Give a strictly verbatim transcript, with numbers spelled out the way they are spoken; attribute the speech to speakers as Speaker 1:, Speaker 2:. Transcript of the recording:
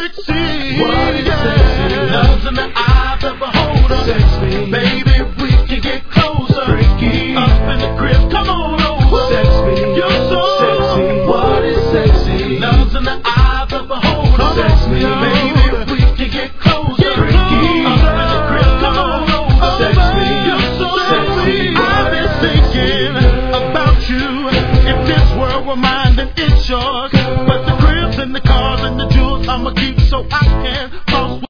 Speaker 1: sexy?
Speaker 2: What is
Speaker 1: yeah.
Speaker 2: sexy?
Speaker 1: Love's in the eyes of a beholder.
Speaker 2: Sex me.
Speaker 1: Baby, we can get closer.
Speaker 2: Freaky.
Speaker 1: Up in the crib, come on over.
Speaker 2: Sex me.
Speaker 1: You're so
Speaker 2: sexy. What is sexy?
Speaker 1: Love's in the eyes of a beholder.
Speaker 2: Sex me.
Speaker 1: Baby, we can get closer.
Speaker 2: Freaky.
Speaker 1: Up in the crib, come on over.
Speaker 2: Sex me.
Speaker 1: You're so
Speaker 2: Sexy.
Speaker 1: I've been thinking about you. If this world were mine, then it's yours. But the cribs and the cars and the jewels I'ma keep so I can